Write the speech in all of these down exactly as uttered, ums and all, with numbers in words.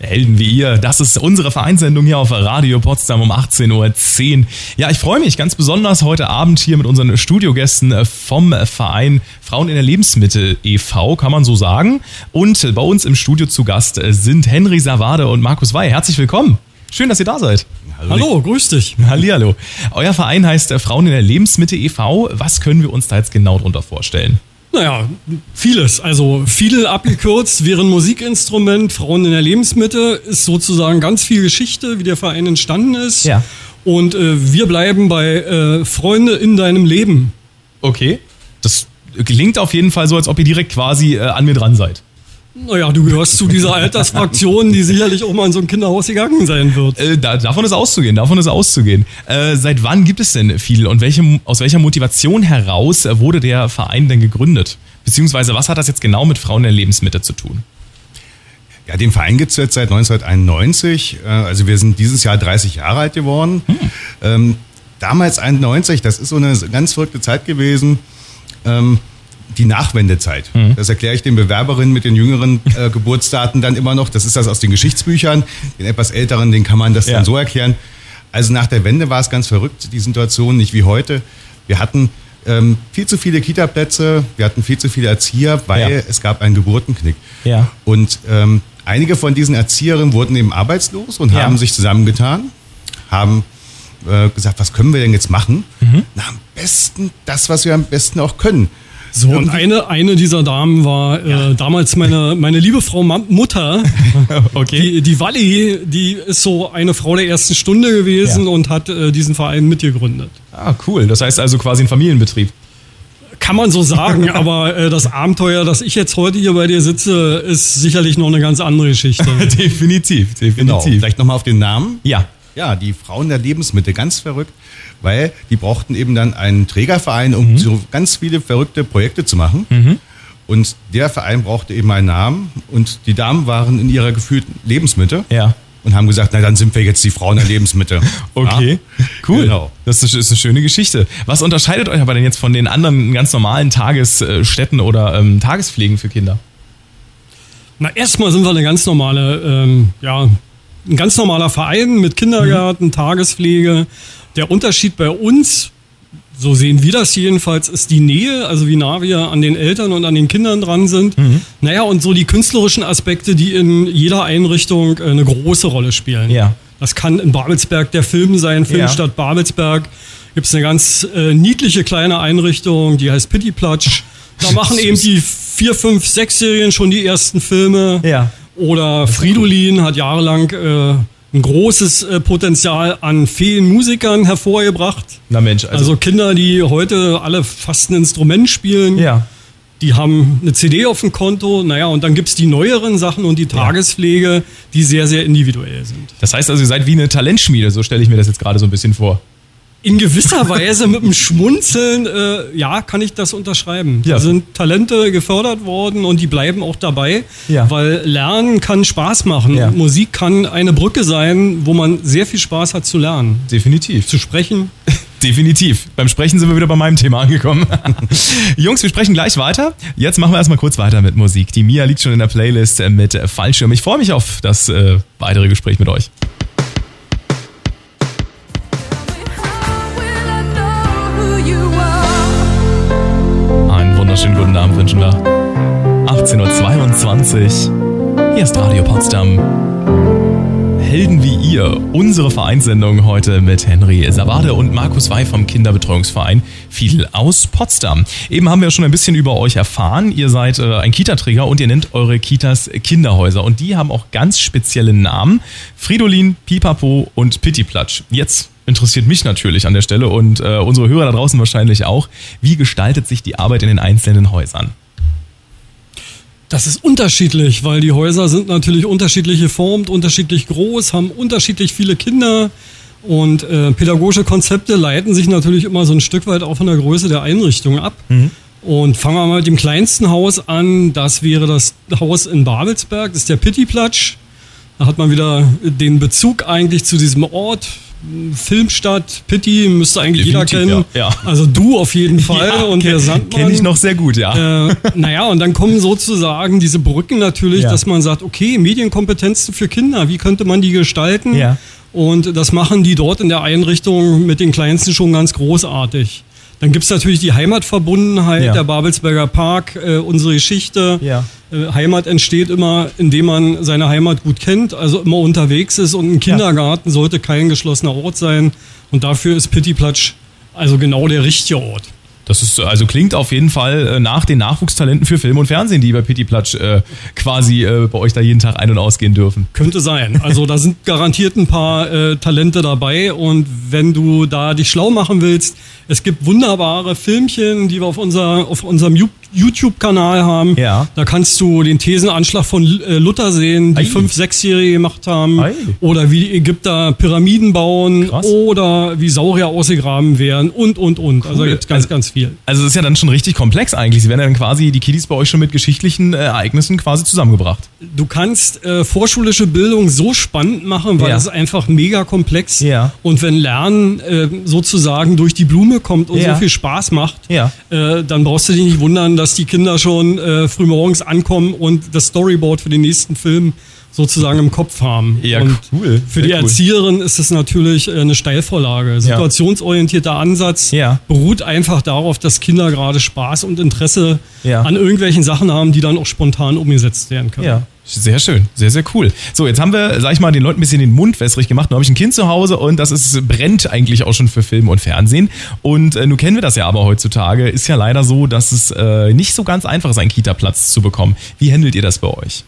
Helden wie ihr. Das ist unsere Vereinssendung hier auf Radio Potsdam um achtzehn Uhr zehn. Ja, ich freue mich ganz besonders heute Abend hier mit unseren Studiogästen vom Verein Frauen in der Lebensmittel e V, kann man so sagen. Und bei uns im Studio zu Gast sind Henry Savade und Markus Wey. Herzlich willkommen. Schön, dass ihr da seid. Hallo, Hallo, grüß dich. Hallihallo. Euer Verein heißt Frauen in der Lebensmittel e V. Was können wir uns da jetzt genau drunter vorstellen? Naja, vieles. Also Fiedel abgekürzt wäre ein Musikinstrument. Frauen in der Lebensmitte ist sozusagen ganz viel Geschichte, wie der Verein entstanden ist. Ja. Und äh, wir bleiben bei äh, Freunde in deinem Leben. Okay, das klingt auf jeden Fall so, als ob ihr direkt quasi äh, an mir dran seid. Naja, du gehörst zu dieser Altersfraktion, die sicherlich auch mal in so ein Kinderhaus gegangen sein wird. Äh, da, davon ist auszugehen, davon ist auszugehen. Äh, seit wann gibt es denn Fiedel und welche, aus welcher Motivation heraus wurde der Verein denn gegründet? Beziehungsweise was hat das jetzt genau mit Frauen in der Lebensmitte zu tun? Ja, den Verein gibt es jetzt seit neunzehnhunderteinundneunzig. Also wir sind dieses Jahr dreißig Jahre alt geworden. Hm. Ähm, damals einundneunzig, das ist so eine ganz verrückte Zeit gewesen. Ähm, Die Nachwendezeit. Mhm. Das erkläre ich den Bewerberinnen mit den jüngeren äh, Geburtsdaten dann immer noch. Das ist das aus den Geschichtsbüchern. Den etwas älteren, den kann man das ja. dann so erklären. Also nach der Wende war es ganz verrückt, die Situation, nicht wie heute. Wir hatten ähm, viel zu viele Kita-Plätze, wir hatten viel zu viele Erzieher, weil ja. es gab einen Geburtenknick. Ja. Und ähm, einige von diesen Erzieherinnen wurden eben arbeitslos und ja. haben sich zusammengetan, haben äh, gesagt, was können wir denn jetzt machen? Mhm. Na, am besten das, was wir am besten auch können. So, und eine, eine dieser Damen war äh, damals meine, meine liebe Frau Mutter. Okay. Die, die Walli, die ist so eine Frau der ersten Stunde gewesen ja. und hat äh, diesen Verein mitgegründet. Ah, cool. Das heißt also quasi ein Familienbetrieb. Kann man so sagen, aber äh, das Abenteuer, dass ich jetzt heute hier bei dir sitze, ist sicherlich noch eine ganz andere Geschichte. definitiv, definitiv. Genau. Vielleicht nochmal auf den Namen. Ja. Ja, die Frauen der Lebensmittel, ganz verrückt, weil die brauchten eben dann einen Trägerverein, um mhm. so ganz viele verrückte Projekte zu machen. Mhm. Und der Verein brauchte eben einen Namen und die Damen waren in ihrer gefühlten Lebensmitte ja. und haben gesagt, na dann sind wir jetzt die Frauen der Lebensmitte. Okay, ja? Cool. Genau. Das ist, ist eine schöne Geschichte. Was unterscheidet euch aber denn jetzt von den anderen ganz normalen Tagesstätten oder ähm, Tagespflegen für Kinder? Na, erstmal sind wir eine ganz normale, ähm, ja, ein ganz normaler Verein mit Kindergarten, mhm. Tagespflege. Der Unterschied bei uns, so sehen wir das jedenfalls, ist die Nähe, also wie nah wir an den Eltern und an den Kindern dran sind. Mhm. Naja, und so die künstlerischen Aspekte, die in jeder Einrichtung eine große Rolle spielen. Ja. Das kann in Babelsberg der Film sein, Filmstadt ja. Babelsberg. Gibt es eine ganz äh, niedliche kleine Einrichtung, die heißt Pittiplatsch. Da machen eben die vier, fünf, sechsjährigen schon die ersten Filme. Ja. Oder Fridolin hat jahrelang äh, ein großes äh, Potenzial an Feenmusikern hervorgebracht. Na Mensch, also, also Kinder, die heute alle fast ein Instrument spielen, ja. die haben eine C D auf dem Konto. Naja, und dann gibt's die neueren Sachen und die Tagespflege, ja. die sehr, sehr individuell sind. Das heißt also, ihr seid wie eine Talentschmiede, so stelle ich mir das jetzt gerade so ein bisschen vor. In gewisser Weise mit dem Schmunzeln, äh, ja, kann ich das unterschreiben. Ja. Da sind Talente gefördert worden und die bleiben auch dabei, ja. weil Lernen kann Spaß machen. Ja. Musik kann eine Brücke sein, wo man sehr viel Spaß hat zu lernen. Definitiv. Zu sprechen. Definitiv. Beim Sprechen sind wir wieder bei meinem Thema angekommen. Jungs, wir sprechen gleich weiter. Jetzt machen wir erstmal kurz weiter mit Musik. Die Mia liegt schon in der Playlist mit Fallschirm. Ich freue mich auf das äh, weitere Gespräch mit euch. Wunderschönen guten Abend wünschen wir. achtzehn Uhr zweiundzwanzig. Hier ist Radio Potsdam. Helden wie ihr. Unsere Vereinssendung heute mit Henry Savade und Markus Wey vom Kinderbetreuungsverein Fiedel aus Potsdam. Eben haben wir schon ein bisschen über euch erfahren. Ihr seid äh, ein Kita-Träger und ihr nennt eure Kitas Kinderhäuser. Und die haben auch ganz spezielle Namen. Fridolin, Pipapo und Pittiplatsch. Jetzt interessiert mich natürlich an der Stelle und äh, unsere Hörer da draußen wahrscheinlich auch. Wie gestaltet sich die Arbeit in den einzelnen Häusern? Das ist unterschiedlich, weil die Häuser sind natürlich unterschiedlich geformt, unterschiedlich groß, haben unterschiedlich viele Kinder und äh, pädagogische Konzepte leiten sich natürlich immer so ein Stück weit auch von der Größe der Einrichtung ab. Mhm. Und fangen wir mal mit dem kleinsten Haus an. Das wäre das Haus in Babelsberg, das ist der Pittiplatsch. Da hat man wieder den Bezug eigentlich zu diesem Ort. Filmstadt, Pitti, müsste eigentlich Definitiv, jeder kennen. ja, ja. Also du auf jeden Fall Ja, und der Sandmann. Kenne ich noch sehr gut, ja. Äh, naja, und dann kommen sozusagen diese Brücken natürlich, Ja. dass man sagt, okay, Medienkompetenzen für Kinder, wie könnte man die gestalten? Ja. Und das machen die dort in der Einrichtung mit den Kleinsten schon ganz großartig. Dann gibt's natürlich die Heimatverbundenheit, Ja. der Babelsberger Park, äh, unsere Geschichte. Ja. Äh, Heimat entsteht immer, indem man seine Heimat gut kennt, also immer unterwegs ist. Und ein Kindergarten sollte kein geschlossener Ort sein. Und dafür ist Pittiplatsch also genau der richtige Ort. Das ist, also klingt auf jeden Fall äh, nach den Nachwuchstalenten für Film und Fernsehen, die bei Pittiplatsch äh, quasi äh, bei euch da jeden Tag ein- und ausgehen dürfen. Könnte sein. Also da sind garantiert ein paar äh, Talente dabei. Und wenn du da dich schlau machen willst, es gibt wunderbare Filmchen, die wir auf, unser, auf unserem Ju- YouTube-Kanal haben. Ja. Da kannst du den Thesenanschlag von äh, Luther sehen, die Ei. fünf-, sechsjährige gemacht haben. Ei. Oder wie die Ägypter Pyramiden bauen. Krass. Oder wie Saurier ausgegraben werden und, und, und. Also da Cool. gibt es ganz, Also- ganz viel. Also es ist ja dann schon richtig komplex eigentlich. Sie werden ja dann quasi, die Kiddies bei euch schon mit geschichtlichen äh, Ereignissen quasi zusammengebracht. Du kannst äh, vorschulische Bildung so spannend machen, weil Ja. es einfach mega komplex. Ja. Und wenn Lernen äh, sozusagen durch die Blume kommt und Ja. so viel Spaß macht, Ja. äh, dann brauchst du dich nicht wundern, dass die Kinder schon äh, frühmorgens ankommen und das Storyboard für den nächsten Film sozusagen im Kopf haben. Ja, und cool. Für Sehr die cool. Erzieherin ist es natürlich äh, eine Steilvorlage. Situationsorientierter Ansatz Ja. beruht einfach darauf, dass Kinder gerade Spaß und Interesse Ja. an irgendwelchen Sachen haben, die dann auch spontan umgesetzt werden können. Ja, sehr schön, sehr, sehr cool. So, jetzt haben wir, sag ich mal, den Leuten ein bisschen den Mund wässrig gemacht. Nun habe ich ein Kind zu Hause und das ist, brennt eigentlich auch schon für Film und Fernsehen. Und äh, nun kennen wir das ja aber heutzutage. Ist ja leider so, dass es äh, nicht so ganz einfach ist, einen Kita-Platz zu bekommen. Wie handelt ihr das bei euch?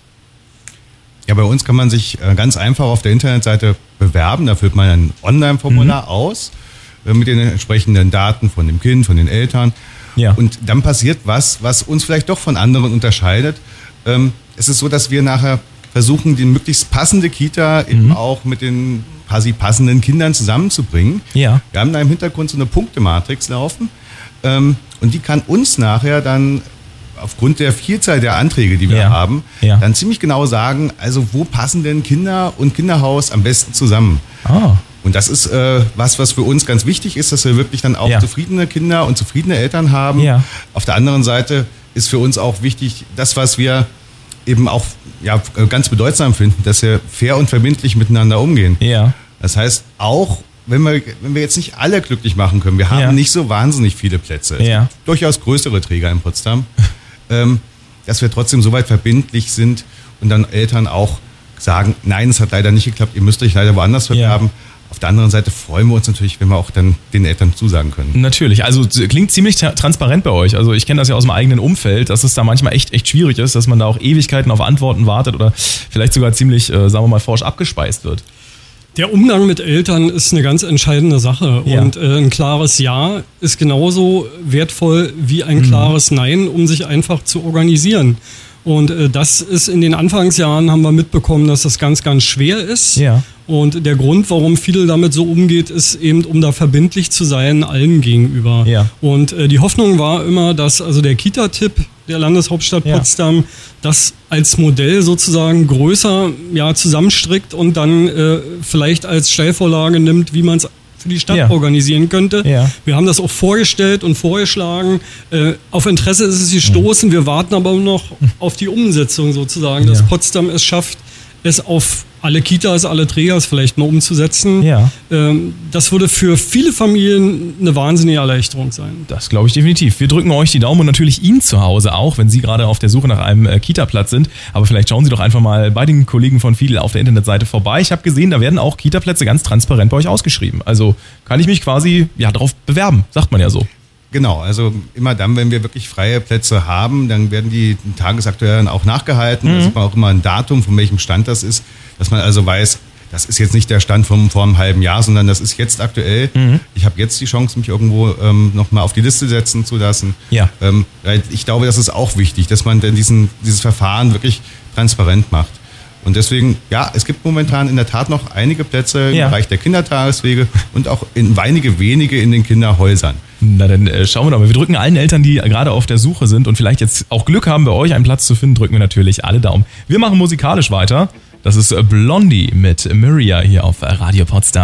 Ja, bei uns kann man sich äh, ganz einfach auf der Internetseite bewerben. Da füllt man ein Online-Formular aus äh, mit den entsprechenden Daten von dem Kind, von den Eltern. Ja. Und dann passiert was, was uns vielleicht doch von anderen unterscheidet. Ähm, es ist so, dass wir nachher versuchen, die möglichst passende Kita eben auch mit den quasi passenden Kindern zusammenzubringen. Ja. Wir haben da im Hintergrund so eine Punktematrix laufen. Ähm, und die kann uns nachher dann aufgrund der Vielzahl der Anträge, die wir Ja. haben, Ja. dann ziemlich genau sagen, also wo passen denn Kinder und Kinderhaus am besten zusammen? Ah. Und das ist äh, was, was für uns ganz wichtig ist, dass wir wirklich dann auch Ja. zufriedene Kinder und zufriedene Eltern haben. Ja. Auf der anderen Seite ist für uns auch wichtig, das, was wir eben auch ja, ganz bedeutsam finden, dass wir fair und verbindlich miteinander umgehen. Ja. Das heißt, auch wenn wir, wenn wir jetzt nicht alle glücklich machen können, wir haben Ja. nicht so wahnsinnig viele Plätze. Es Ja. gibt durchaus größere Träger in Potsdam, ähm, dass wir trotzdem soweit verbindlich sind und dann Eltern auch sagen, nein, es hat leider nicht geklappt, ihr müsst euch leider woanders bewerben. Auf der anderen Seite freuen wir uns natürlich, wenn wir auch dann den Eltern zusagen können. Natürlich, also es klingt ziemlich tra- transparent bei euch. Also ich kenne das ja aus dem eigenen Umfeld, dass es da manchmal echt echt schwierig ist, dass man da auch Ewigkeiten auf Antworten wartet oder vielleicht sogar ziemlich, äh, sagen wir mal, forsch abgespeist wird. Der Umgang mit Eltern ist eine ganz entscheidende Sache. Ja. Und äh, ein klares Ja ist genauso wertvoll wie ein klares Nein, um sich einfach zu organisieren. Und äh, das ist in den Anfangsjahren, haben wir mitbekommen, dass das ganz, ganz schwer ist. Ja. Und der Grund, warum viele damit so umgeht, ist eben, um da verbindlich zu sein, allen gegenüber. Ja. Und äh, die Hoffnung war immer, dass also der Kita-Tipp der Landeshauptstadt Ja. Potsdam das als Modell sozusagen größer ja, zusammenstrickt und dann äh, vielleicht als Stellvorlage nimmt, wie man es für die Stadt Ja. organisieren könnte. Ja. Wir haben das auch vorgestellt und vorgeschlagen. Äh, auf Interesse ist es gestoßen. Wir warten aber noch auf die Umsetzung sozusagen, dass Ja. Potsdam es schafft, es auf alle Kitas, alle Trägers vielleicht mal umzusetzen. Ja. Ähm, das würde für viele Familien eine wahnsinnige Erleichterung sein. Das glaube ich definitiv. Wir drücken euch die Daumen und natürlich Ihnen zu Hause auch, wenn Sie gerade auf der Suche nach einem äh, Kita-Platz sind. Aber vielleicht schauen Sie doch einfach mal bei den Kollegen von Fiedel auf der Internetseite vorbei. Ich habe gesehen, da werden auch Kita-Plätze ganz transparent bei euch ausgeschrieben. Also kann ich mich quasi ja darauf bewerben, sagt man ja so. Genau, also immer dann, wenn wir wirklich freie Plätze haben, dann werden die tagesaktuell dann auch nachgehalten. Da sieht man auch immer ein Datum, von welchem Stand das ist, dass man also weiß, das ist jetzt nicht der Stand vom, vor einem halben Jahr, sondern das ist jetzt aktuell. Mhm. Ich habe jetzt die Chance, mich irgendwo ähm, nochmal auf die Liste setzen zu lassen. Ja. Ähm, weil ich glaube, das ist auch wichtig, dass man denn diesen, dieses Verfahren wirklich transparent macht. Und deswegen, ja, es gibt momentan in der Tat noch einige Plätze im Ja. Bereich der Kindertageswege und auch in einige wenige in den Kinderhäusern. Na dann äh, schauen wir doch mal. Wir drücken allen Eltern, die gerade auf der Suche sind und vielleicht jetzt auch Glück haben, bei euch einen Platz zu finden, drücken wir natürlich alle Daumen. Wir machen musikalisch weiter. Das ist äh, Blondie mit Myria hier auf Radio Potsdam.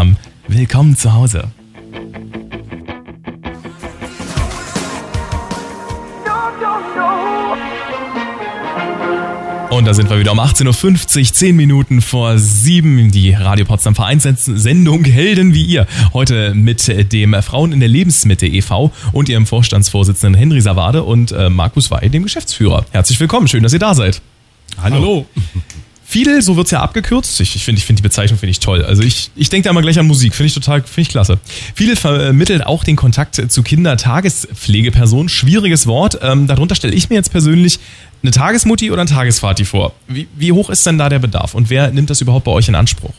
Willkommen zu Hause. Und da sind wir wieder um achtzehn Uhr fünfzig, zehn Minuten vor sieben, die Radio Potsdam Vereinssendung Helden wie ihr. Heute mit dem Frauen in der Lebensmitte e V und ihrem Vorstandsvorsitzenden Henry Savade und äh, Markus Wey, dem Geschäftsführer. Herzlich willkommen, schön, dass ihr da seid. Hallo. Hallo. Fidel, so wird's ja abgekürzt. Ich, ich finde ich find die Bezeichnung finde ich toll. Also ich, ich denke da mal gleich an Musik, finde ich total, finde ich klasse. Fidel vermittelt auch den Kontakt zu Kindertagespflegepersonen. Schwieriges Wort. Ähm, darunter stelle ich mir jetzt persönlich eine Tagesmutti oder ein Tagesvati vor. Wie, wie hoch ist denn da der Bedarf und wer nimmt das überhaupt bei euch in Anspruch?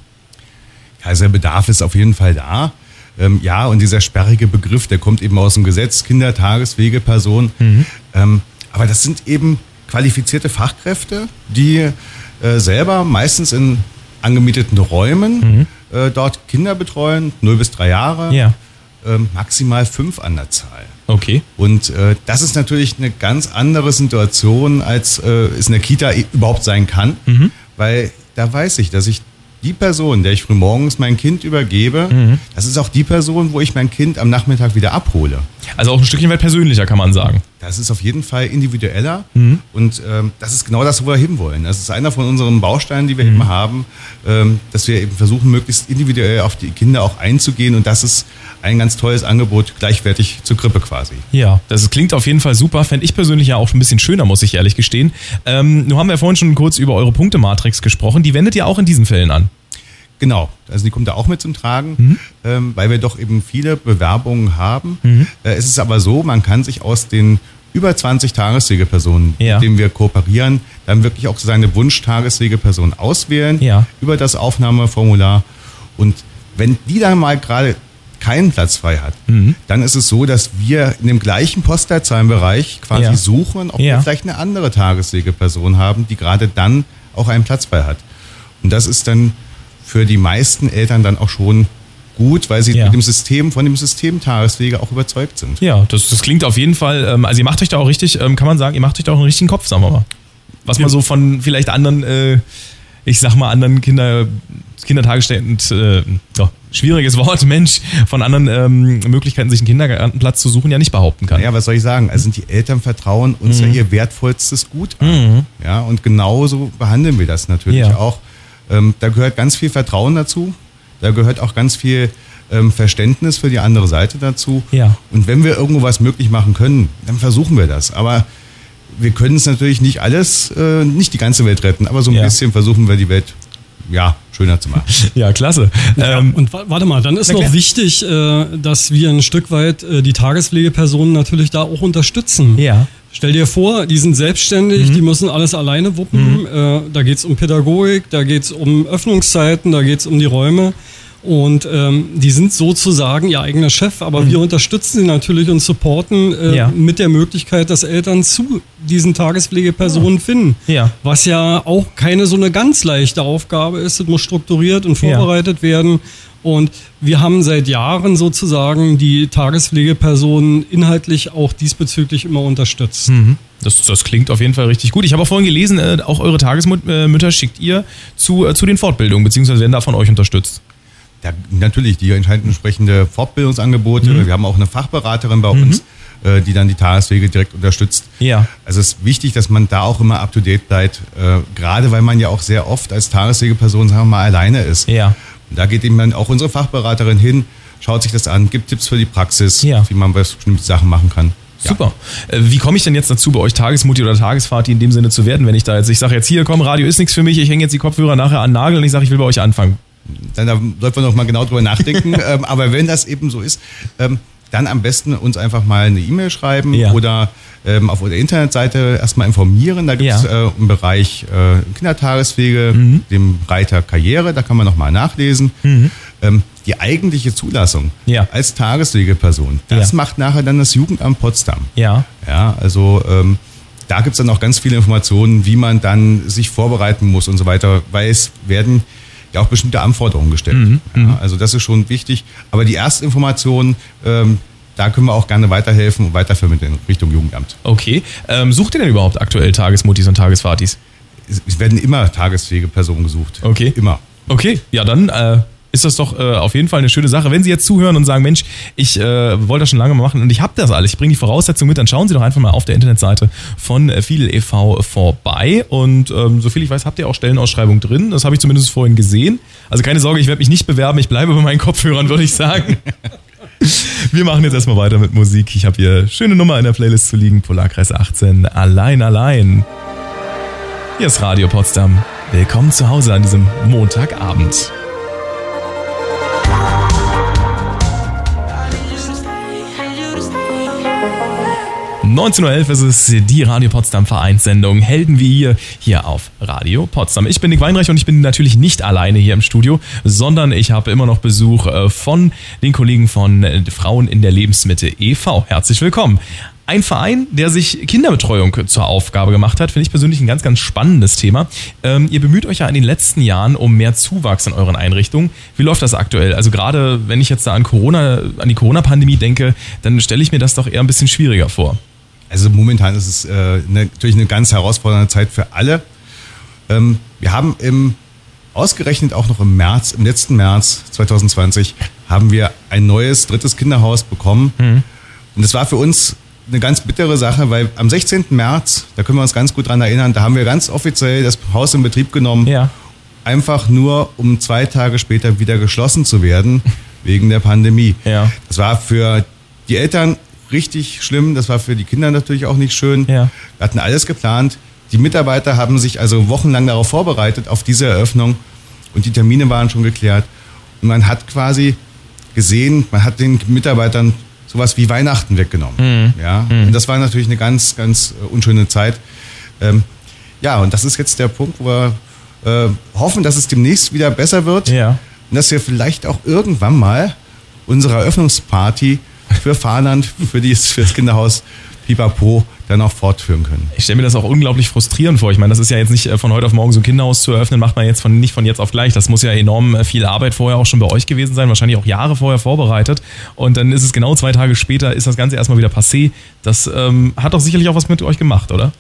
Also der Bedarf ist auf jeden Fall da. Ähm, ja, und dieser sperrige Begriff, der kommt eben aus dem Gesetz, Kindertagespflegeperson. Mhm. Ähm, aber das sind eben qualifizierte Fachkräfte, die äh, selber meistens in angemieteten Räumen mhm. äh, dort Kinder betreuen, null bis drei Jahre, ja. äh, maximal fünf an der Zahl. Okay. Und äh, das ist natürlich eine ganz andere Situation, als äh, es in der Kita überhaupt sein kann, mhm. weil da weiß ich, dass ich die Person, der ich frühmorgens mein Kind übergebe, mhm. das ist auch die Person, wo ich mein Kind am Nachmittag wieder abhole. Also auch ein Stückchen weit persönlicher, kann man sagen. Das ist auf jeden Fall individueller mhm. und ähm, das ist genau das, wo wir hinwollen. Das ist einer von unseren Bausteinen, die wir mhm. eben haben, ähm, dass wir eben versuchen, möglichst individuell auf die Kinder auch einzugehen und das ist ein ganz tolles Angebot, gleichwertig zur Krippe quasi. Ja, das klingt auf jeden Fall super. Fände ich persönlich ja auch ein bisschen schöner, muss ich ehrlich gestehen. Ähm, nun haben wir vorhin schon kurz über eure Punktematrix gesprochen. Die wendet ihr auch in diesen Fällen an? Genau, also die kommt da auch mit zum Tragen, mhm. ähm, weil wir doch eben viele Bewerbungen haben. Mhm. Äh, es ist aber so, man kann sich aus den über zwanzig Tagespflegepersonen, ja. mit denen wir kooperieren, dann wirklich auch seine Wunsch-Tagespflegeperson auswählen ja. über das Aufnahmeformular. Und wenn die dann mal gerade keinen Platz frei hat, mhm. dann ist es so, dass wir in dem gleichen Postleitzahlenbereich quasi ja. suchen, ob ja. wir vielleicht eine andere Tagespflegeperson haben, die gerade dann auch einen Platz frei hat. Und das ist dann für die meisten Eltern dann auch schon gut, weil sie ja. mit dem System, von dem System Tagespflege auch überzeugt sind. Ja, das, das klingt auf jeden Fall, also ihr macht euch da auch richtig, kann man sagen, ihr macht euch da auch einen richtigen Kopf, sagen wir mal. Was man so von vielleicht anderen, äh, ich sag mal, anderen Kinder, Kindertagesstätten, äh, oh, schwieriges Wort, Mensch, von anderen ähm, Möglichkeiten, sich einen Kindergartenplatz zu suchen, ja nicht behaupten kann. Ja, was soll ich sagen? Also die Eltern vertrauen uns mhm. ja ihr wertvollstes Gut an. Mhm. Ja, und genauso behandeln wir das natürlich ja. auch. Ähm, da gehört ganz viel Vertrauen dazu. Da gehört auch ganz viel ähm, Verständnis für die andere Seite dazu. Ja. Und wenn wir irgendwo was möglich machen können, dann versuchen wir das. Aber wir können es natürlich nicht alles, äh, nicht die ganze Welt retten, aber so ein ja. bisschen versuchen wir die Welt ja, schöner zu machen. Ja, klasse. Ja, ähm, und warte mal, dann ist noch wichtig, äh, dass wir ein Stück weit äh, die Tagespflegepersonen natürlich da auch unterstützen. Ja. Stell dir vor, die sind selbstständig, mhm. die müssen alles alleine wuppen. Mhm. Äh, da geht's um Pädagogik, da geht's um Öffnungszeiten, da geht's um die Räume. Und ähm, die sind sozusagen ihr eigener Chef, aber mhm. wir unterstützen sie natürlich und supporten äh, ja. mit der Möglichkeit, dass Eltern zu diesen Tagespflegepersonen ja. finden. Ja. Was ja auch keine so eine ganz leichte Aufgabe ist. Es muss strukturiert und vorbereitet ja. werden. Und wir haben seit Jahren sozusagen die Tagespflegepersonen inhaltlich auch diesbezüglich immer unterstützt. Mhm. Das, das klingt auf jeden Fall richtig gut. Ich habe auch vorhin gelesen, äh, auch eure Tagesmütter schickt ihr zu, äh, zu den Fortbildungen, beziehungsweise werden da von euch unterstützt. Ja, natürlich, die entscheiden entsprechende Fortbildungsangebote. Mhm. Wir haben auch eine Fachberaterin bei uns, mhm. äh, die dann die Tagespflege direkt unterstützt. Ja. Also es ist wichtig, dass man da auch immer up-to-date bleibt, äh, gerade weil man ja auch sehr oft als Tagespflegeperson, sagen wir mal, alleine ist. Ja. Und da geht eben dann auch unsere Fachberaterin hin, schaut sich das an, gibt Tipps für die Praxis, ja. wie man bestimmte Sachen machen kann. Super. Ja. Wie komme ich denn jetzt dazu, bei euch Tagesmutti oder Tagesvati in dem Sinne zu werden, wenn ich da jetzt, ich sage jetzt hier, komm, Radio ist nichts für mich, ich hänge jetzt die Kopfhörer nachher an den Nagel und ich sage, ich will bei euch anfangen. Dann da sollten wir noch mal genau drüber nachdenken. ähm, aber wenn das eben so ist, ähm, dann am besten uns einfach mal eine E-Mail schreiben ja. oder ähm, auf unserer Internetseite erstmal informieren. Da gibt es ja. äh, im Bereich äh, Kindertagespflege, mhm. dem Reiter Karriere, da kann man noch mal nachlesen. Mhm. Ähm, die eigentliche Zulassung ja. als Tagespflegeperson, das ja. macht nachher dann das Jugendamt Potsdam. Ja. Ja, also ähm, da gibt es dann auch ganz viele Informationen, wie man dann sich vorbereiten muss und so weiter, weil es werden ja auch bestimmte Anforderungen gestellt. Mhm, ja, also das ist schon wichtig. Aber die Erstinformationen, ähm, da können wir auch gerne weiterhelfen und weitervermitteln Richtung Jugendamt. Okay. Ähm, sucht ihr denn überhaupt aktuell Tagesmuttis und Tagesvatis? Es, es werden immer Tagespflegepersonen gesucht. Okay. Immer. Okay, ja dann, äh, ist das doch äh, auf jeden Fall eine schöne Sache. Wenn Sie jetzt zuhören und sagen, Mensch, ich äh, wollte das schon lange mal machen und ich habe das alles, ich bringe die Voraussetzungen mit, dann schauen Sie doch einfach mal auf der Internetseite von Fidel e V vorbei. Und ähm, soviel ich weiß, habt ihr auch Stellenausschreibungen drin. Das habe ich zumindest vorhin gesehen. Also keine Sorge, ich werde mich nicht bewerben, ich bleibe bei meinen Kopfhörern, würde ich sagen. Wir machen jetzt erstmal weiter mit Musik. Ich habe hier schöne Nummer in der Playlist zu liegen. Polarkreis achtzehn, Allein, allein. Hier ist Radio Potsdam. Willkommen zu Hause an diesem Montagabend. neunzehn Uhr elf ist es, die Radio Potsdam Vereinssendung Helden wie ihr hier auf Radio Potsdam. Ich bin Nick Weinreich und ich bin natürlich nicht alleine hier im Studio, sondern ich habe immer noch Besuch von den Kollegen von Frauen in der Lebensmitte e V Herzlich willkommen. Ein Verein, der sich Kinderbetreuung zur Aufgabe gemacht hat, finde ich persönlich ein ganz, ganz spannendes Thema. Ähm, ihr bemüht euch ja in den letzten Jahren um mehr Zuwachs in euren Einrichtungen. Wie läuft das aktuell? Also gerade wenn ich jetzt da an Corona, an die Corona-Pandemie denke, dann stelle ich mir das doch eher ein bisschen schwieriger vor. Also momentan ist es äh, ne, natürlich eine ganz herausfordernde Zeit für alle. Ähm, wir haben im ausgerechnet auch noch im März, im letzten März zwanzig zwanzig, haben wir ein neues drittes Kinderhaus bekommen. Mhm. Und das war für uns eine ganz bittere Sache, weil am sechzehnten März, da können wir uns ganz gut dran erinnern, da haben wir ganz offiziell das Haus in Betrieb genommen, ja. Einfach nur, um zwei Tage später wieder geschlossen zu werden, wegen der Pandemie. Ja. Das war für die Eltern richtig schlimm, das war für die Kinder natürlich auch nicht schön. Ja. Wir hatten alles geplant. Die Mitarbeiter haben sich also wochenlang darauf vorbereitet, auf diese Eröffnung, und die Termine waren schon geklärt. Und man hat quasi gesehen, man hat den Mitarbeitern sowas wie Weihnachten weggenommen. Mhm. Ja? Mhm. Und das war natürlich eine ganz, ganz unschöne Zeit. Ähm, ja, und das ist jetzt der Punkt, wo wir äh, hoffen, dass es demnächst wieder besser wird. Ja. Und dass wir vielleicht auch irgendwann mal unsere Eröffnungsparty für Fahrland, für, die, für das Kinderhaus Pipapo dann auch fortführen können. Ich stelle mir das auch unglaublich frustrierend vor. Ich meine, das ist ja jetzt nicht von heute auf morgen so ein Kinderhaus zu eröffnen, macht man jetzt von, nicht von jetzt auf gleich. Das muss ja enorm viel Arbeit vorher auch schon bei euch gewesen sein, wahrscheinlich auch Jahre vorher vorbereitet. Und dann ist es genau zwei Tage später, ist das Ganze erstmal wieder passé. Das ähm, hat doch sicherlich auch was mit euch gemacht, oder?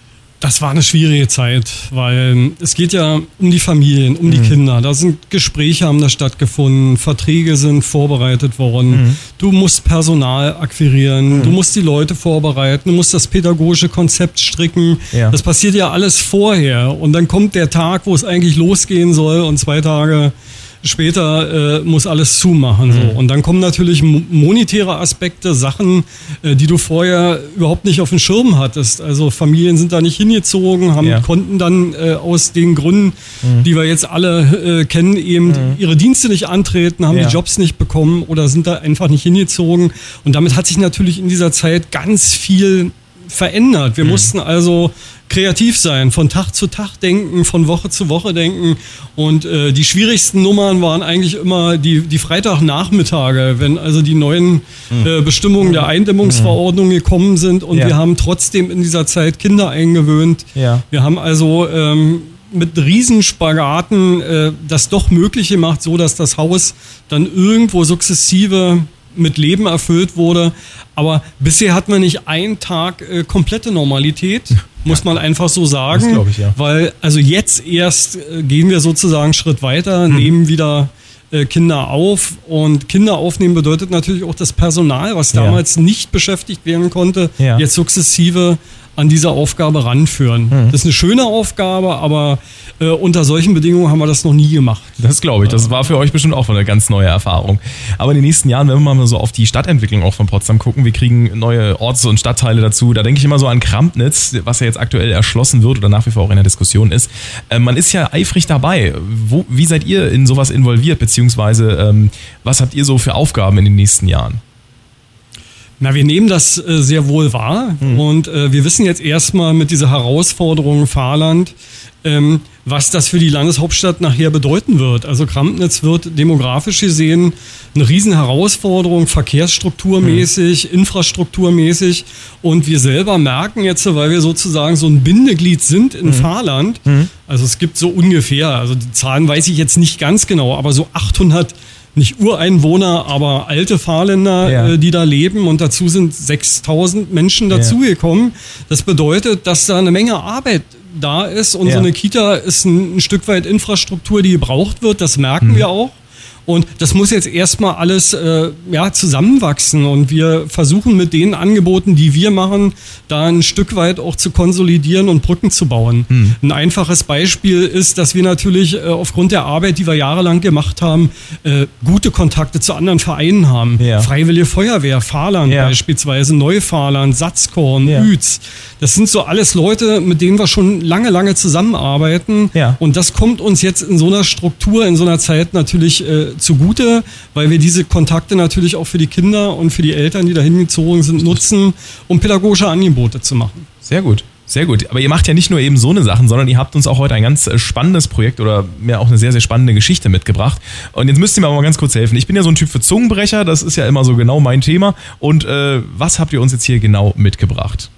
Das war eine schwierige Zeit, weil es geht ja um die Familien, um die mhm. Kinder. Da sind Gespräche haben da stattgefunden, Verträge sind vorbereitet worden. Mhm. Du musst Personal akquirieren, mhm. du musst die Leute vorbereiten, du musst das pädagogische Konzept stricken. Ja. Das passiert ja alles vorher. Und dann kommt der Tag, wo es eigentlich losgehen soll, und zwei Tage später äh, muss alles zumachen. So. Und dann kommen natürlich monetäre Aspekte, Sachen, äh, die du vorher überhaupt nicht auf dem Schirm hattest. Also Familien sind da nicht hingezogen, haben, ja. konnten dann äh, aus den Gründen, mhm. die wir jetzt alle äh, kennen, eben mhm. ihre Dienste nicht antreten, haben ja. die Jobs nicht bekommen oder sind da einfach nicht hingezogen. Und damit hat sich natürlich in dieser Zeit ganz viel verändert. Wir mhm. mussten also kreativ sein, von Tag zu Tag denken, von Woche zu Woche denken, und äh, die schwierigsten Nummern waren eigentlich immer die, die Freitagnachmittage, wenn also die neuen äh, Bestimmungen der Eindämmungsverordnung gekommen sind, und ja. wir haben trotzdem in dieser Zeit Kinder eingewöhnt. Ja. Wir haben also ähm, mit Riesenspagaten äh, das doch möglich gemacht, so dass das Haus dann irgendwo sukzessive mit Leben erfüllt wurde. Aber bisher hat man nicht einen Tag äh, komplette Normalität, muss man einfach so sagen. Das glaube ich, ja. Weil also jetzt erst äh, gehen wir sozusagen einen Schritt weiter, hm. nehmen wieder äh, Kinder auf. Und Kinder aufnehmen bedeutet natürlich auch das Personal, was damals ja. nicht beschäftigt werden konnte, ja. jetzt sukzessive an diese Aufgabe ranführen. Hm. Das ist eine schöne Aufgabe, aber äh, unter solchen Bedingungen haben wir das noch nie gemacht. Das glaube ich. Das war für euch bestimmt auch eine ganz neue Erfahrung. Aber in den nächsten Jahren, wenn wir mal so auf die Stadtentwicklung auch von Potsdam gucken, wir kriegen neue Orts- und Stadtteile dazu. Da denke ich immer so an Krampnitz, was ja jetzt aktuell erschlossen wird oder nach wie vor auch in der Diskussion ist. Äh, man ist ja eifrig dabei. Wo, wie seid ihr in sowas involviert, beziehungsweise ähm, was habt ihr so für Aufgaben in den nächsten Jahren? Na, wir nehmen das äh, sehr wohl wahr, mhm. und äh, wir wissen jetzt erstmal mit dieser Herausforderung Fahrland, ähm, was das für die Landeshauptstadt nachher bedeuten wird. Also Krampnitz wird demografisch gesehen eine riesen Herausforderung, verkehrsstrukturmäßig, mhm. infrastrukturmäßig, und wir selber merken jetzt, weil wir sozusagen so ein Bindeglied sind in mhm. Fahrland, mhm. also es gibt so ungefähr, also die Zahlen weiß ich jetzt nicht ganz genau, aber so achthundert nicht Ureinwohner, aber alte Fahrländer, ja. äh, die da leben, und dazu sind sechstausend Menschen dazugekommen. Ja. Das bedeutet, dass da eine Menge Arbeit da ist, und ja. so eine Kita ist ein, ein Stück weit Infrastruktur, die gebraucht wird, das merken mhm. wir auch. Und das muss jetzt erstmal alles äh, ja, zusammenwachsen. Und wir versuchen mit den Angeboten, die wir machen, da ein Stück weit auch zu konsolidieren und Brücken zu bauen. Hm. Ein einfaches Beispiel ist, dass wir natürlich äh, aufgrund der Arbeit, die wir jahrelang gemacht haben, äh, gute Kontakte zu anderen Vereinen haben. Ja. Freiwillige Feuerwehr, Fahrland ja. beispielsweise, Neufahrland, Satzkorn, ja. Üz. Das sind so alles Leute, mit denen wir schon lange, lange zusammenarbeiten. Ja. Und das kommt uns jetzt in so einer Struktur, in so einer Zeit natürlich äh, zugute, weil wir diese Kontakte natürlich auch für die Kinder und für die Eltern, die da hingezogen sind, nutzen, um pädagogische Angebote zu machen. Sehr gut. Sehr gut. Aber ihr macht ja nicht nur eben so eine Sachen, sondern ihr habt uns auch heute ein ganz spannendes Projekt oder mehr auch eine sehr, sehr spannende Geschichte mitgebracht. Und jetzt müsst ihr mir aber mal ganz kurz helfen. Ich bin ja so ein Typ für Zungenbrecher, das ist ja immer so genau mein Thema. Und äh, was habt ihr uns jetzt hier genau mitgebracht?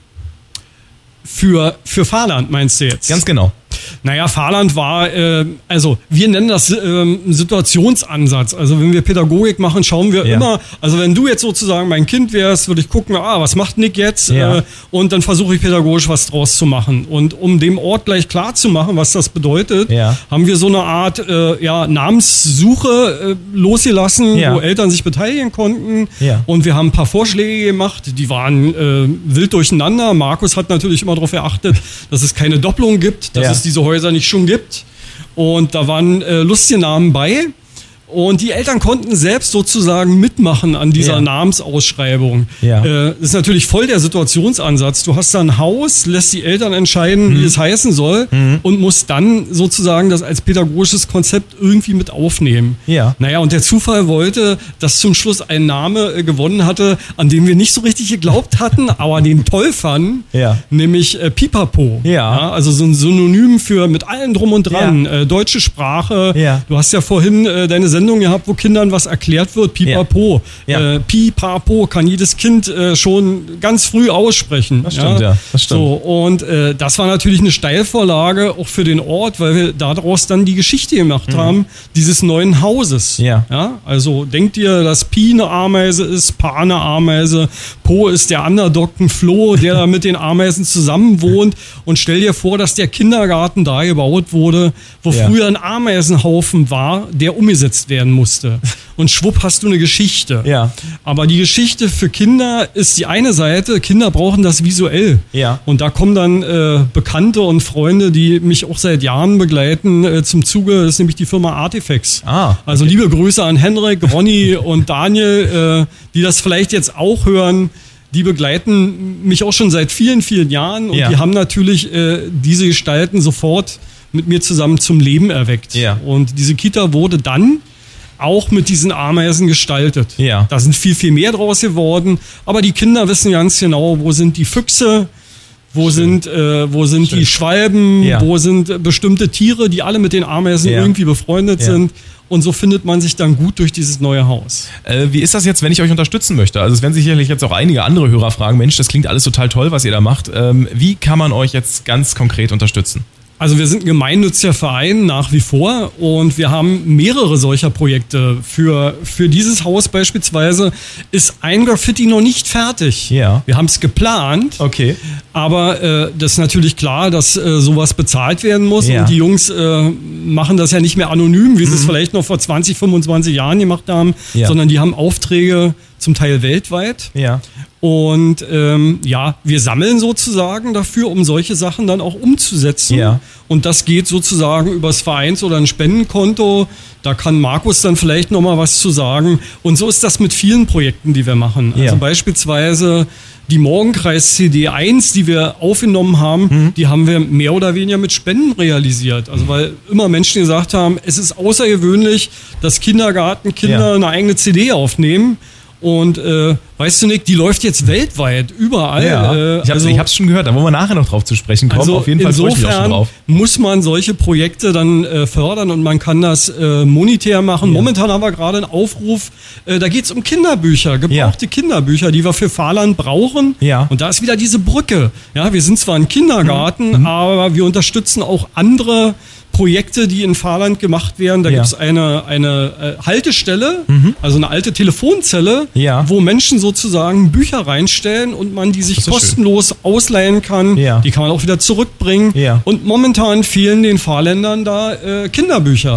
Für, für Fahrland meinst du jetzt? Ganz genau. Naja, Fahrland war, äh, also wir nennen das äh, Situationsansatz. Also wenn wir Pädagogik machen, schauen wir ja. immer, also wenn du jetzt sozusagen mein Kind wärst, würde ich gucken, ah, was macht Nick jetzt? Ja. Äh, und dann versuche ich pädagogisch was draus zu machen. Und um dem Ort gleich klar zu machen, was das bedeutet, ja. haben wir so eine Art äh, ja, Namenssuche äh, losgelassen, ja. wo Eltern sich beteiligen konnten. Ja. Und wir haben ein paar Vorschläge gemacht, die waren äh, wild durcheinander. Markus hat natürlich immer darauf geachtet, dass es keine Doppelung gibt, dass ja. es diese Häuser nicht schon gibt. Und da waren äh, lustige Namen bei. Und die Eltern konnten selbst sozusagen mitmachen an dieser ja. Namensausschreibung. Ja. Äh, das ist natürlich voll der Situationsansatz. Du hast da ein Haus, lässt die Eltern entscheiden, mhm. wie es heißen soll mhm. und musst dann sozusagen das als pädagogisches Konzept irgendwie mit aufnehmen. Ja. Naja, und der Zufall wollte, dass zum Schluss ein Name äh, gewonnen hatte, an dem wir nicht so richtig geglaubt hatten, aber den toll fanden, ja. nämlich äh, Pipapo. Ja. Ja, also so ein Synonym für mit allem drum und dran. Ja. Äh, deutsche Sprache. Ja. Du hast ja vorhin äh, deine Sendung gehabt, wo Kindern was erklärt wird, Pipapo. Ja. Ja. Äh, Pipapo kann jedes Kind äh, schon ganz früh aussprechen. Das stimmt, ja. ja das stimmt. So, und äh, das war natürlich eine Steilvorlage auch für den Ort, weil wir daraus dann die Geschichte gemacht mhm. haben, dieses neuen Hauses. Ja. Ja. Also denkt ihr, dass Pi eine Ameise ist, Pa eine Ameise, Po ist der Underdog, ein Floh, der da mit den Ameisen zusammen wohnt, und stell dir vor, dass der Kindergarten da gebaut wurde, wo ja. früher ein Ameisenhaufen war, der umgesetzt werden musste. Und schwupp hast du eine Geschichte. Ja. Aber die Geschichte für Kinder ist die eine Seite. Kinder brauchen das visuell. Ja. Und da kommen dann äh, Bekannte und Freunde, die mich auch seit Jahren begleiten, äh, zum Zuge. Das ist nämlich die Firma Artifacts. Ah, okay. Also liebe Grüße an Henrik, Ronny und Daniel, äh, die das vielleicht jetzt auch hören. Die begleiten mich auch schon seit vielen, vielen Jahren. Und ja. die haben natürlich äh, diese Gestalten sofort mit mir zusammen zum Leben erweckt. Ja. Und diese Kita wurde dann auch mit diesen Ameisen gestaltet. Ja. Da sind viel, viel mehr draus geworden. Aber die Kinder wissen ganz genau, wo sind die Füchse, wo Schön. sind, äh, wo sind Schön. die Schwalben, ja. wo sind bestimmte Tiere, die alle mit den Ameisen ja. irgendwie befreundet ja. sind. Und so findet man sich dann gut durch dieses neue Haus. Äh, wie ist das jetzt, wenn ich euch unterstützen möchte? Also es werden sicherlich jetzt auch einige andere Hörer fragen, Mensch, das klingt alles total toll, was ihr da macht. Ähm, wie kann man euch jetzt ganz konkret unterstützen? Also wir sind ein gemeinnütziger Verein nach wie vor und wir haben mehrere solcher Projekte. Für, für dieses Haus beispielsweise ist ein Graffiti noch nicht fertig. Ja. Wir haben es geplant, okay. aber äh, das ist natürlich klar, dass äh, sowas bezahlt werden muss. Ja. Und die Jungs äh, machen das ja nicht mehr anonym, wie mhm. sie es vielleicht noch vor zwanzig, fünfundzwanzig Jahren gemacht haben, ja. sondern die haben Aufträge zum Teil weltweit. Ja. Und ähm, ja, wir sammeln sozusagen dafür, um solche Sachen dann auch umzusetzen. Ja. Und das geht sozusagen übers Vereins- oder ein Spendenkonto. Da kann Markus dann vielleicht nochmal was zu sagen. Und so ist das mit vielen Projekten, die wir machen. Also ja. beispielsweise die Morgenkreis-C D eins, die wir aufgenommen haben, mhm. die haben wir mehr oder weniger mit Spenden realisiert. Also weil immer Menschen gesagt haben, es ist außergewöhnlich, dass Kindergartenkinder ja. eine eigene C D aufnehmen. Und äh, weißt du, Nick, die läuft jetzt weltweit, überall. Ja, äh, ich habe es also, schon gehört, da wollen wir nachher noch drauf zu sprechen kommen. Also auf jeden Fall freue ich mich auch schon drauf. Muss man solche Projekte dann äh, fördern und man kann das äh, monetär machen. Ja. Momentan haben wir gerade einen Aufruf, äh, da geht es um Kinderbücher, gebrauchte ja. Kinderbücher, die wir für Fahrland brauchen. Ja. Und da ist wieder diese Brücke. Ja, wir sind zwar ein Kindergarten, mhm. aber wir unterstützen auch andere Projekte, die in Fahrland gemacht werden. Da ja. gibt es eine, eine äh, Haltestelle, mhm. also eine alte Telefonzelle, ja. wo Menschen sozusagen Bücher reinstellen und man die sich kostenlos schön. ausleihen kann. Ja. Die kann man auch wieder zurückbringen. Ja. Und momentan fehlen den Fahrländern da äh, Kinderbücher.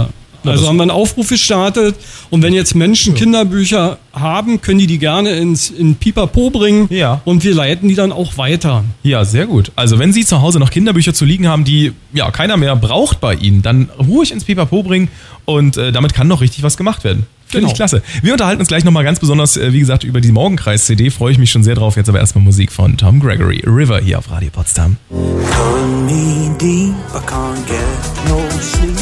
Also haben wir einen Aufruf gestartet und wenn jetzt Menschen Kinderbücher haben, können die die gerne ins in Pipapo bringen Ja. und wir leiten die dann auch weiter. Ja, sehr gut. Also wenn Sie zu Hause noch Kinderbücher zu liegen haben, die ja keiner mehr braucht bei Ihnen, dann ruhig ins Pipapo bringen und äh, damit kann noch richtig was gemacht werden. Finde Genau. ich klasse. Wir unterhalten uns gleich nochmal ganz besonders, äh, wie gesagt, über die Morgenkreis-C D. Freue ich mich schon sehr drauf. Jetzt aber erstmal Musik von Tom Gregory. River hier auf Radio Potsdam. Pulling me deep, I can't get no sleep.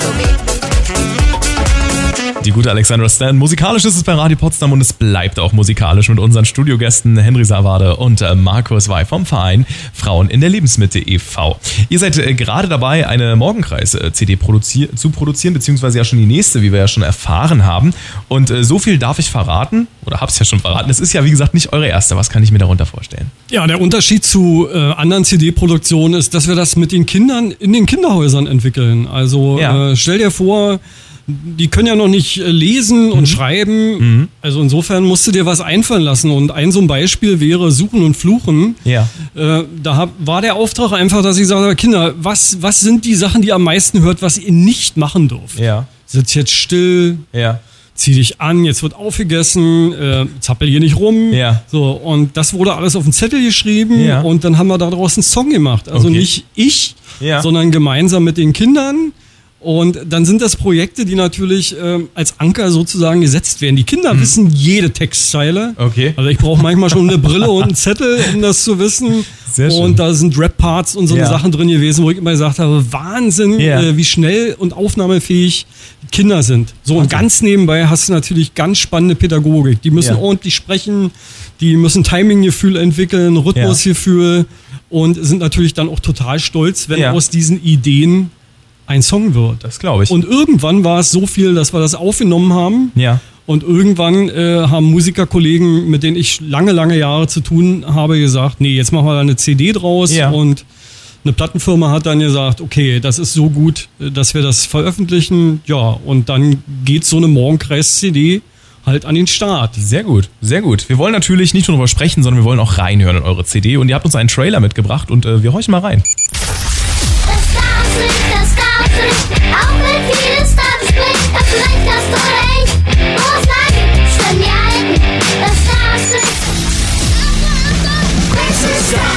Die gute Alexandra Stan. Musikalisch ist es bei Radio Potsdam und es bleibt auch musikalisch mit unseren Studiogästen Henry Savade und äh, Markus Wey vom Verein Frauen in der Lebensmitte e V Ihr seid äh, gerade dabei, eine Morgenkreis-C D produzier- zu produzieren, beziehungsweise ja schon die nächste, wie wir ja schon erfahren haben. Und äh, so viel darf ich verraten, oder hab's ja schon verraten, es ist ja wie gesagt nicht eure erste. Was kann ich mir darunter vorstellen? Ja, der Unterschied zu äh, anderen C D-Produktionen ist, dass wir das mit den Kindern in den Kinderhäusern entwickeln. Also Ja. äh, stell dir vor, die können ja noch nicht äh, lesen und schreiben. Mhm. Also insofern musst du dir was einfallen lassen. Und ein so ein Beispiel wäre Suchen und Fluchen. Ja. Äh, da hab, war der Auftrag einfach, dass ich sage, Kinder, was, was sind die Sachen, die ihr am meisten hört, was ihr nicht machen dürft? Ja. Sitz jetzt still, Ja. zieh dich an, jetzt wird aufgegessen, äh, zappel hier nicht rum. Ja. So, und das wurde alles auf den Zettel geschrieben Ja. und dann haben wir daraus einen Song gemacht. Also Okay. nicht ich, Ja. sondern gemeinsam mit den Kindern. Und dann sind das Projekte, die natürlich ähm, als Anker sozusagen gesetzt werden. Die Kinder wissen jede Textzeile. Okay. Also ich brauche manchmal schon eine Brille und einen Zettel, um das zu wissen. Sehr schön. Und da sind Rap-Parts und so Ja. eine Sachen drin gewesen, wo ich immer gesagt habe, Wahnsinn, Ja. äh, wie schnell und aufnahmefähig Kinder sind. So, und ganz nebenbei hast du natürlich ganz spannende Pädagogik. Die müssen Ja. ordentlich sprechen, die müssen Timing-Gefühl entwickeln, Rhythmusgefühl und sind natürlich dann auch total stolz, wenn Ja. aus diesen Ideen ein Song wird. Das glaube ich. Und irgendwann war es so viel, dass wir das aufgenommen haben. ja. Und irgendwann äh, haben Musikerkollegen, mit denen ich lange, lange Jahre zu tun habe, gesagt, nee, jetzt machen wir da eine C D draus. Ja. Und eine Plattenfirma hat dann gesagt, okay, das ist so gut, äh, dass wir das veröffentlichen. Ja, und dann geht so eine Morgenkreis-C D halt an den Start. Sehr gut, sehr gut. Wir wollen natürlich nicht nur darüber sprechen, sondern wir wollen auch reinhören in eure C D. Und ihr habt uns einen Trailer mitgebracht und äh, wir horchen mal rein. Das darf's nicht, das darf's nicht. Auch wenn vieles dann spricht, das Recht, das oder ich. Groß lang, stimmt die Alten. Das darf's nicht. Das ist da.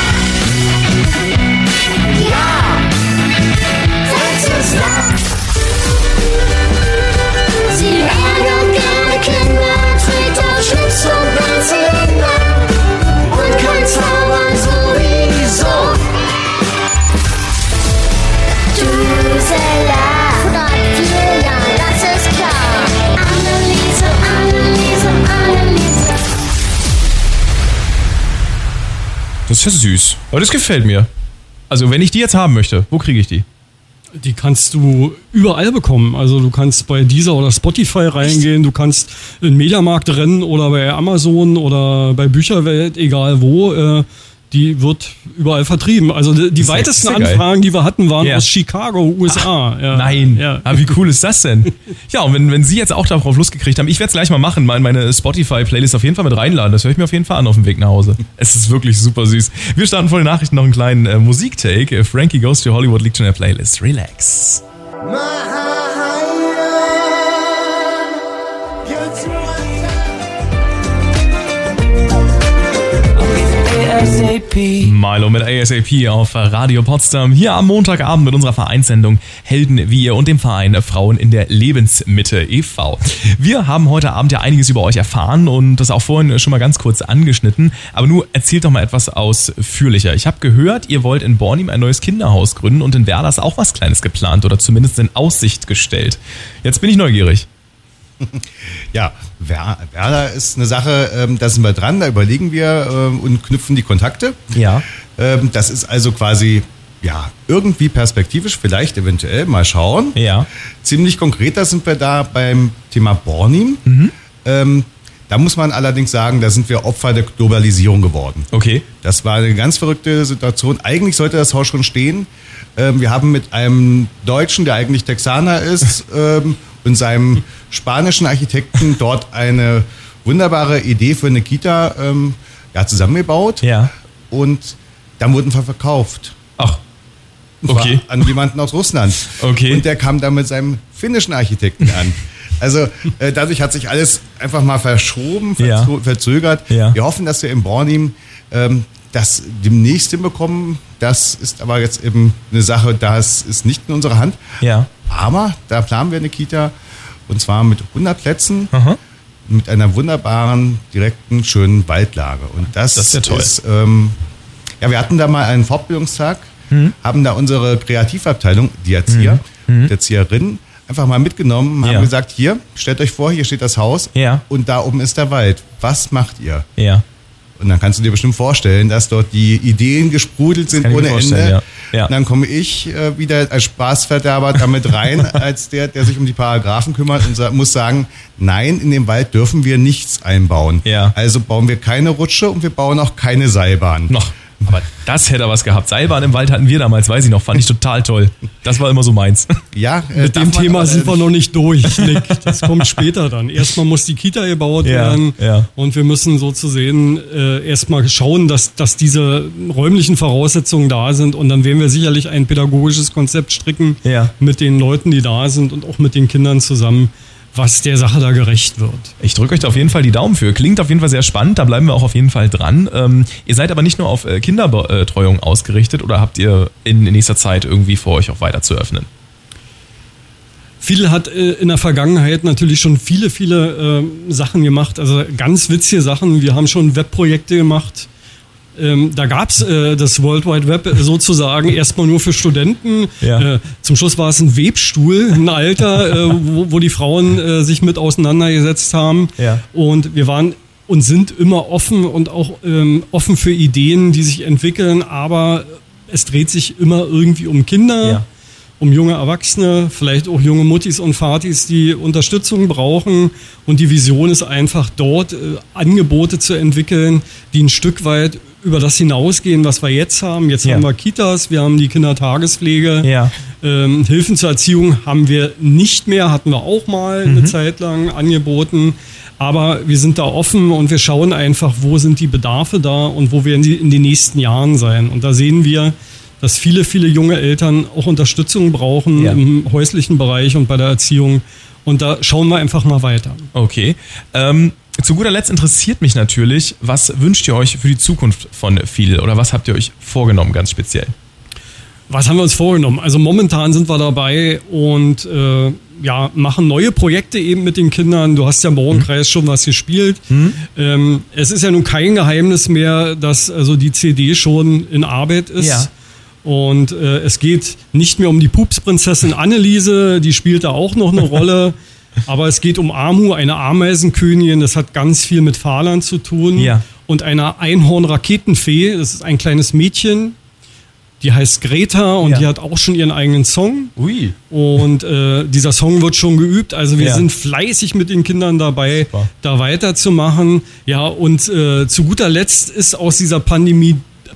Ja. Das ist da. Sie ärgert gerne Kinder, trägt auf Schlips und Benzylindern und kann zaubern sowieso. Dusela, fragt viel, ja, das ist klar. Anneliese, Anneliese, Anneliese. Das ist ja süß. Aber das gefällt mir. Also wenn ich die jetzt haben möchte, wo kriege ich die? Die kannst du überall bekommen. Also du kannst bei Deezer oder Spotify reingehen, du kannst in den Mediamarkt rennen oder bei Amazon oder bei Bücherwelt, egal wo. Äh, die wird überall vertrieben. Also die, die ist ja- weitesten ist ja geil. Anfragen, die wir hatten, waren Ja. aus Chicago, U S A. Ja. Nein. Ja. Aber wie cool ist das denn? Ja, und wenn, wenn Sie jetzt auch darauf Lust gekriegt haben, ich werde es gleich mal machen, mal in meine Spotify-Playlist auf jeden Fall mit reinladen. Das höre ich mir auf jeden Fall an auf dem Weg nach Hause. Es ist wirklich super süß. Wir starten vor den Nachrichten noch einen kleinen äh, Musiktake. Äh, Frankie Goes to Hollywood liegt schon in der Playlist. Relax. Milo mit A S A P auf Radio Potsdam. Hier am Montagabend mit unserer Vereinssendung Helden wie ihr und dem Verein Frauen in der Lebensmitte e V Wir haben heute Abend ja einiges über euch erfahren und das auch vorhin schon mal ganz kurz angeschnitten. Aber nur erzählt doch mal etwas ausführlicher. Ich habe gehört, ihr wollt in Bornim ein neues Kinderhaus gründen und in Werder ist auch was Kleines geplant oder zumindest in Aussicht gestellt. Jetzt bin ich neugierig. Ja, Wer- Werder ist eine Sache, ähm, da sind wir dran, da überlegen wir ähm, und knüpfen die Kontakte. Ja. Ähm, das ist also quasi, ja, irgendwie perspektivisch, vielleicht eventuell, mal schauen. Ja. Ziemlich konkreter sind wir da beim Thema Bornim. Ähm, da muss man allerdings sagen, da sind wir Opfer der Globalisierung geworden. Okay. Das war eine ganz verrückte Situation. Eigentlich sollte das Haus schon stehen. Ähm, wir haben mit einem Deutschen, der eigentlich Texaner ist, ähm, und seinem spanischen Architekten dort eine wunderbare Idee für eine Kita ähm, ja, zusammengebaut. Ja. Und dann wurden wir verkauft. Ach. Okay. war an jemanden aus Russland. Okay. Und der kam dann mit seinem finnischen Architekten an. Also äh, dadurch hat sich alles einfach mal verschoben, verzo- Ja. verzögert. Ja. Wir hoffen, dass wir in Bornim ähm, das demnächst hinbekommen. Das ist aber jetzt eben eine Sache, das ist nicht in unserer Hand. Ja. Aber da planen wir eine Kita und zwar mit hundert Plätzen, Aha. mit einer wunderbaren, direkten, schönen Waldlage. Und das, Das ist ja toll. ist, ähm, ja, wir hatten da mal einen Fortbildungstag, Mhm. haben da unsere Kreativabteilung, die Erzieher, Mhm. die Erzieherinnen, einfach mal mitgenommen, haben Ja. gesagt, hier, stellt euch vor, hier steht das Haus Ja. und da oben ist der Wald. Was macht ihr? Ja. Und dann kannst du dir bestimmt vorstellen, dass dort die Ideen gesprudelt sind kann ich mir ohne vorstellen, Ende. ja. Ja. Und dann komme ich äh, wieder als Spaßverderber damit rein, als der, der sich um die Paragraphen kümmert und sa- muss sagen, nein, in dem Wald dürfen wir nichts einbauen. Ja. Also bauen wir keine Rutsche und wir bauen auch keine Seilbahn. Noch. Aber das hätte er was gehabt. Seilbahn im Wald hatten wir damals, weiß ich noch, fand ich total toll. Das war immer so meins. Ja, äh, Mit darf dem man Thema aber, sind äh, wir noch nicht durch, Nick. Das kommt später dann. Erstmal muss die Kita gebaut Ja, werden ja. und wir müssen so zu sehen äh, erstmal schauen, dass, dass diese räumlichen Voraussetzungen da sind und dann werden wir sicherlich ein pädagogisches Konzept stricken Ja. mit den Leuten, die da sind und auch mit den Kindern zusammen, was der Sache da gerecht wird. Ich drücke euch da auf jeden Fall die Daumen für. Klingt auf jeden Fall sehr spannend, da bleiben wir auch auf jeden Fall dran. Ähm, ihr seid aber nicht nur auf äh, Kinderbetreuung ausgerichtet oder habt ihr in nächster Zeit irgendwie vor, euch auch weiter zu öffnen? Viel hat äh, in der Vergangenheit natürlich schon viele, viele äh, Sachen gemacht, also ganz witzige Sachen. Wir haben schon Webprojekte gemacht. Ähm, da gab's äh, das World Wide Web sozusagen erstmal nur für Studenten. Ja. Äh, zum Schluss war es ein Webstuhl, ein alter, äh, wo, wo die Frauen äh, sich mit auseinandergesetzt haben. Ja. Und wir waren und sind immer offen und auch ähm, offen für Ideen, die sich entwickeln, aber es dreht sich immer irgendwie um Kinder. Ja. Um junge Erwachsene, vielleicht auch junge Muttis und Vatis, die Unterstützung brauchen. Und die Vision ist einfach dort, äh, Angebote zu entwickeln, die ein Stück weit über das hinausgehen, was wir jetzt haben. Jetzt Ja. haben wir Kitas, wir haben die Kindertagespflege. Ja. Ähm, Hilfen zur Erziehung haben wir nicht mehr, hatten wir auch mal Mhm. eine Zeit lang angeboten. Aber wir sind da offen und wir schauen einfach, wo sind die Bedarfe da und wo werden sie in den nächsten Jahren sein. Und da sehen wir, dass viele, viele junge Eltern auch Unterstützung brauchen Ja. im häuslichen Bereich und bei der Erziehung. Und da schauen wir einfach mal weiter. Okay. Ähm, zu guter Letzt interessiert mich natürlich, was wünscht ihr euch für die Zukunft von Fidel oder was habt ihr euch vorgenommen ganz speziell? Was haben wir uns vorgenommen? Also momentan sind wir dabei und äh, ja, machen neue Projekte eben mit den Kindern. Du hast ja im Morgenkreis schon was gespielt. Mhm. Ähm, es ist ja nun kein Geheimnis mehr, dass also die C D schon in Arbeit ist. Ja. Und äh, es geht nicht mehr um die Pupsprinzessin Anneliese, die spielt da auch noch eine Rolle. Aber es geht um Amu, eine Ameisenkönigin. Das hat ganz viel mit Fahlern zu tun. Ja. Und einer Einhorn-Raketenfee, das ist ein kleines Mädchen. Die heißt Greta und Ja. die hat auch schon ihren eigenen Song. Ui. Und äh, dieser Song wird schon geübt. Also wir Ja. sind fleißig mit den Kindern dabei, Super. da weiterzumachen. Ja, und äh, zu guter Letzt ist aus dieser Pandemie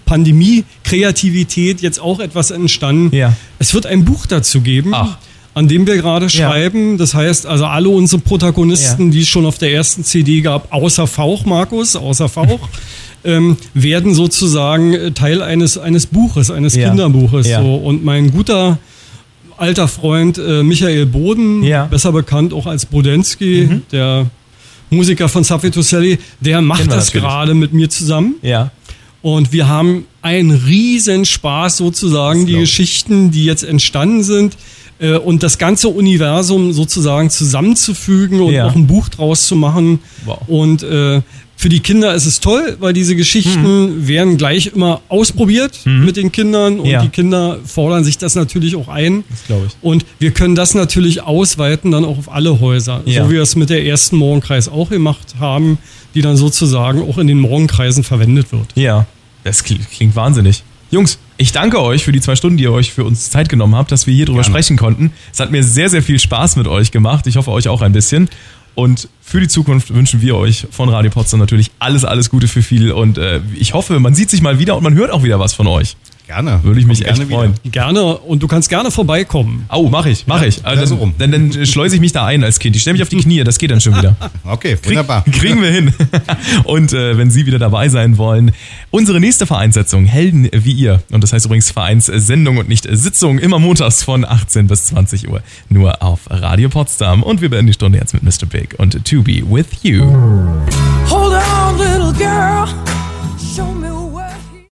Pandemie-Kreativität jetzt auch etwas entstanden. Ja. Es wird ein Buch dazu geben, Ach. an dem wir gerade schreiben. Das heißt, also alle unsere Protagonisten, Ja. die es schon auf der ersten C D gab, außer Fauch, Markus, außer Fauch, ähm, werden sozusagen äh, Teil eines, eines Buches, eines Ja. Kinderbuches. Ja. So. Und mein guter alter Freund äh, Michael Boden, Ja. besser bekannt auch als Bodensky, Mhm. der Musiker von Saffi Toselli, der macht Kennen wir das natürlich. gerade mit mir zusammen. Ja. Und wir haben einen riesen Spaß sozusagen, Das die glaub ich. Geschichten, die jetzt entstanden sind äh, und das ganze Universum sozusagen zusammenzufügen und Ja. auch ein Buch draus zu machen. Wow. Und äh, für die Kinder ist es toll, weil diese Geschichten Mhm. werden gleich immer ausprobiert mit den Kindern und Ja. die Kinder fordern sich das natürlich auch ein. Das glaube ich. Und wir können das natürlich ausweiten dann auch auf alle Häuser, Ja. so wie wir es mit der ersten Morgenkreis auch gemacht haben, die dann sozusagen auch in den Morgenkreisen verwendet wird. Ja, das klingt, klingt wahnsinnig. Jungs, ich danke euch für die zwei Stunden, die ihr euch für uns Zeit genommen habt, dass wir hier drüber Gerne. sprechen konnten. Es hat mir sehr, sehr viel Spaß mit euch gemacht. Ich hoffe, euch auch ein bisschen. Und für die Zukunft wünschen wir euch von Radio Potsdam natürlich alles, alles Gute für viel. Und äh, ich hoffe, man sieht sich mal wieder und man hört auch wieder was von euch. Gerne. Würde ich mich Komm echt gerne freuen. wieder. Gerne. Und du kannst gerne vorbeikommen. Oh, mach ich, mach Ja, ich. oder so Dann, rum. dann, dann schleuse ich mich da ein als Kind. Ich stelle mich auf die Knie, das geht dann schon wieder. Okay, Krieg, wunderbar. kriegen wir hin. Und äh, wenn Sie wieder dabei sein wollen, unsere nächste Vereinssitzung, Helden wie ihr. Und das heißt übrigens Vereinssendung und nicht Sitzung, immer montags von achtzehn bis zwanzig Uhr. Nur auf Radio Potsdam. Und wir beenden die Stunde jetzt mit Mister Big und To Be With You. Hold on, little girl.